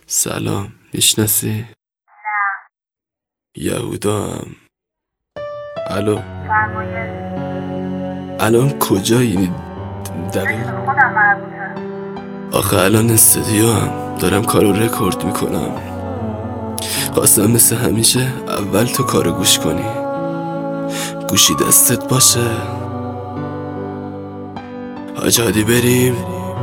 سلام، میشناسی؟ نه. یهودا هم. الو، فرمایه. الان کجایی؟ دقیق خودم مربوطه. آخه الان استودیو هم دارم کارو رکورد میکنم. خواستم مثل همیشه اول تو کارو گوش کنی، گوشی دستت باشه. حاج هادی بریم.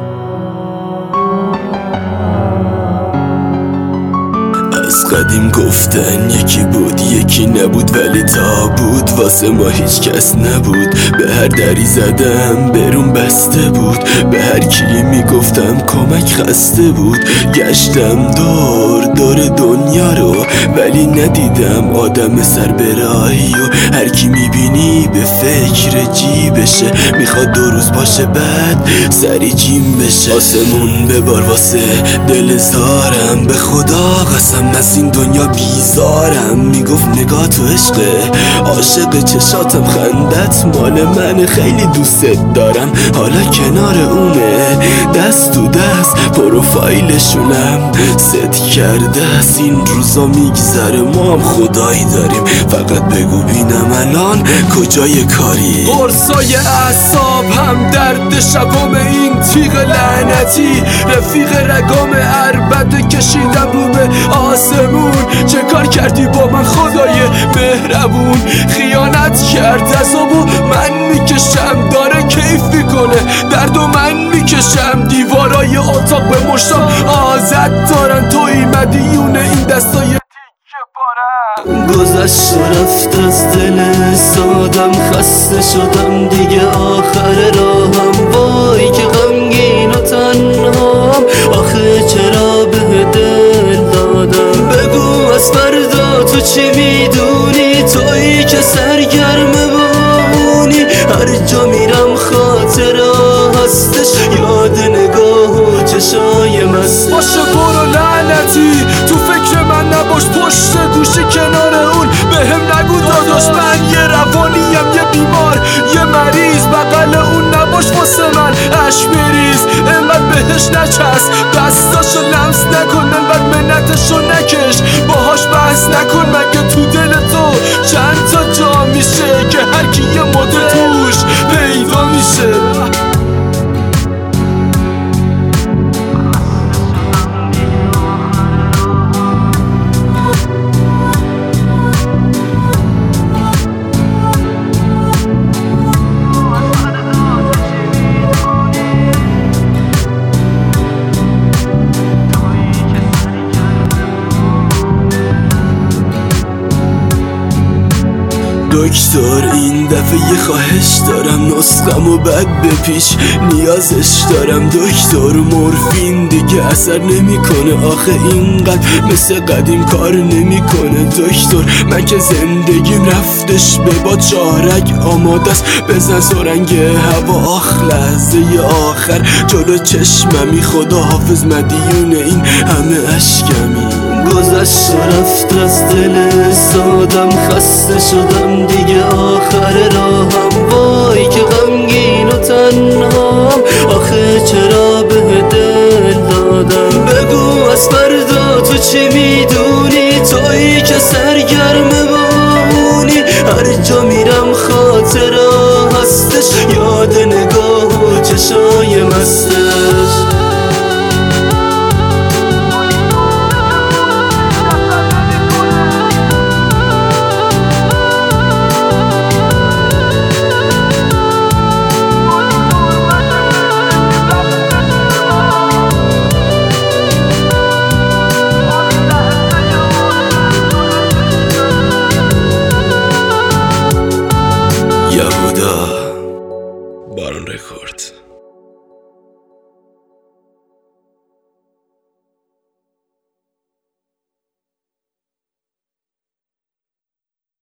از قدیم گفتن یکی بود یکی نبود، ولی تا بود واسه ما هیچ کس نبود. به هر دری زدم برون بسته بود، به هر کی میگفتم کمک خسته بود. گشتم دور دنیا رو ولی ندیدم آدم سر به راهی، و هر کی میبینی به فکر جیبشه، میخواد 2 روز باشه بعد سری جیم بشه. آسمون ببار واسه دل زارم، به خدا قسم از این دنیا بیزارم. میگفت نگاه تو عشقه، عاشق چشاتم، خندت مال من، خیلی دوستت دارم. حالا کنار اونه، دست تو دست پروفایلشونم ست کرده است. این روزا میگذره، ما هم خدایی داریم، فقط بگو بینم الان کجای کاری. قرصای اعصاب هم درد شبام، این تیغ لعنتی رفیق رگام، عربد کشیدم رو به آسمون. چه کار کردی با من خدای مهربون؟ خیانت کرد عذابو من میکشم، داره کیف میکنه دردو من میکشم. دیوارای اتاق به مشتم آزد دارن، توی مدیون این دستای تیکه پارم. گذشت و رفت از دل سادم، خسته شدم دیگه آخر راهم. وای که غمگین و تنهام، آخه چرا به دل دادم؟ بگو از فردا تو چی میدونی؟ تویی که سرگرم بمونی، هر جا میرم خاطره هستش، یاد نگاه و چشای مست. باشه برو لعنتی، تو فکر من نباش، پشت گوشی کنار اون بهم نگو داداش. من یه روانیم، یه بیمار، یه مریض، بغل اون نباش واسه من اش بریز. انقدر بهش نچست، دستاشو لمس نکن، انقدر منتشو نکش، باهاش بحث نکن. مگه تو دل تو چند تا جا میشه که هر کی یه مدل توش پیدا میشه؟ دکتر این دفعه یه خواهش دارم، نسخم و بد بپیش نیازش دارم. دکتر مورفین دیگه اثر نمیکنه، آخه اینقدر مثل قدیم کار نمیکنه. دکتر من که زندگیم رفتش به باد، چارک آماده است بزن سرنگ هوا. آخ لحظه آخر جلو چشممی، خدا حافظ مدیون این همه اشکمی. گذشت و رفت از دل سادم، خسته شدم دیگه آخر راهم. وای که غمگین و تنهام، آخه چرا به دل دادم؟ بگو از فردا تو چی میدونی؟ تویی که سرگرم بمونی، هر جا میرم خاطره هستش، یاد نگاه و چشای مستش. یهودا بارون رکورد.